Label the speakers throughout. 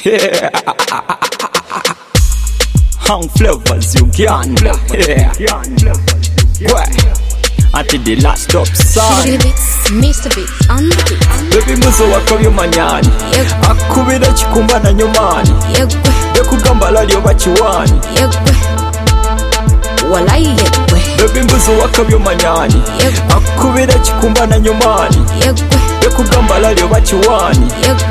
Speaker 1: Yeah. Hang flavors Uganda. Yeah. Why? Until the last stop sign.
Speaker 2: Mr. Beats on the beat.
Speaker 1: Baby muzo wakabyo manyani. Akubira chikumba na nyomani. Bekugamba lali obachiwani.
Speaker 2: Walai yekwe.
Speaker 1: Baby muzo wakabyo manyani. Akubira chikumba na nyomani. Bekugamba lali obachiwani.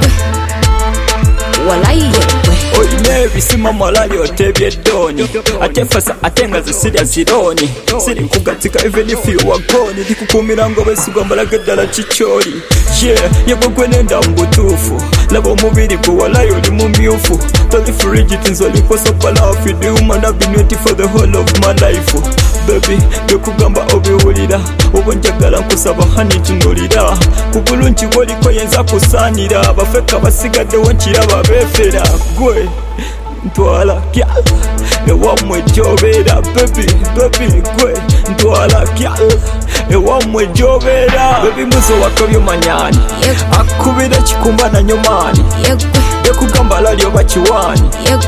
Speaker 2: Walai yekwe.
Speaker 1: Oine bisima malali otebye doni. Atefasa atenga zisirya zironi. Siri kugatika even if you are gone. Ndikukumira ngo besigambala gedala chichori. Yeah, yegwe nenda mbutufu. Labo mubiri go walai oli mumyufu. Tali frigid nzoli kwa sopala for the woman I've been waiting for the whole of my life. Baby, bekugamba obiwulira. Obonjagala nkusaba hani tunulira. Kubulungi woli ko yenza kusanira. Abafeka basigadde wonkiraba befera. Gwe ntwala kyal ewamwe gyobera baby gwe ntwala kyal ewamwe gyobera baby muzo wakabyo manyani akubira chikumba na nyomani bekugamba lali obachiwani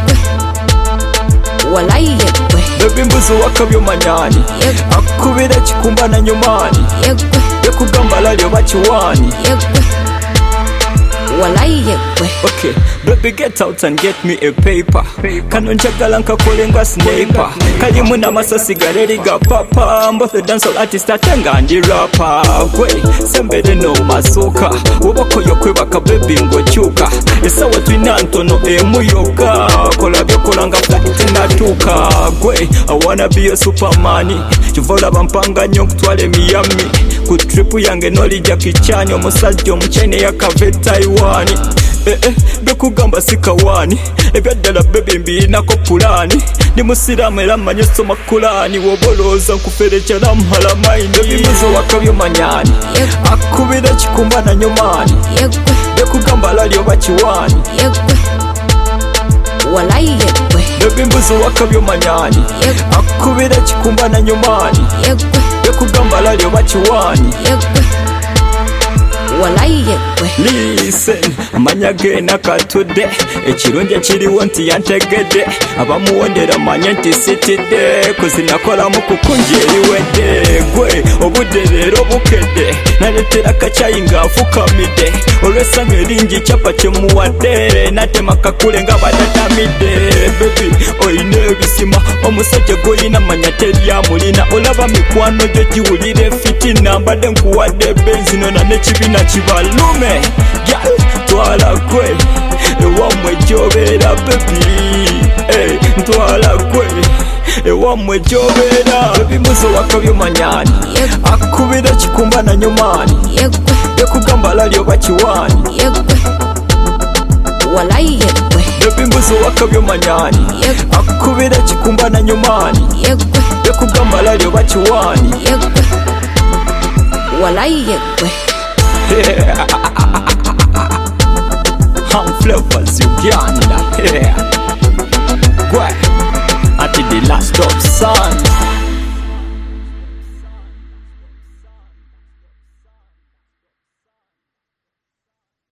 Speaker 2: walai yekwe
Speaker 1: baby muzo wakabyo manyani akubira chikumba na nyomani bekugamba lali obachiwani
Speaker 2: walai yekwe.
Speaker 1: Okay, baby get out and get me a paper. Kanonjagala nkakolenga sniper. Kalimu na masasi galeri ga papa. Both the dancehall artist atenga ndi rapper. Gwe, sembere no masuka. Wobako yokwebaka baby ngochuka. Esawa twina ntono emuyoka. Kola byokolanga flight natuka. Gwe, I wanna be a superman. Chivola bampanga nyo kutwale Miami. Ku trip yange noli Jackie Chan. Omusajja omuchene yakave Taiwan. Bekugamba sikawani ebyaddala baby mbinako pulani ndi musiramu era mmanyi soma kulani woboloza nkuferecha namhala maini bimuzo wakabyo manyani akubira chikumba na nyomani bekugamba lali obachiwani
Speaker 2: walai yekwe
Speaker 1: baby mbuzo wakabyo manyani akubira chikumba na nyomani bekugamba lali obachiwani
Speaker 2: walai yekwe.
Speaker 1: Listen, manyage nakatudde ekirungi kiriwo nti yantegedde abamuwondera manya nti sitidde kuzinakola mu kukunja eriwedde gwe obudde leero bukedde naletera kacayi ng'afukamidde olw'essanyu eringi kyapa kyemuwadde natema kakule nga badatamidde baby oyina ebisima omusajja gw'olina manya teryamulina olaba mikwano gyo giwulira efitina mbadde nkuwadde benzino na n'ekibiina kibalume gyal twala gwe ewamwe gyobera baby ntwala gwe ewamwe gyobera baby muzo wakabyo manyani akubira chikumba na nyomani bekugamba lali obachiwani
Speaker 2: walai yekwe
Speaker 1: baby muzo wakabyo manyani akubira chikumba na nyomani bekugamba lali obachiwani
Speaker 2: walai yekwe.
Speaker 1: Hang flavors Uganda. Why? Until the last stop sign.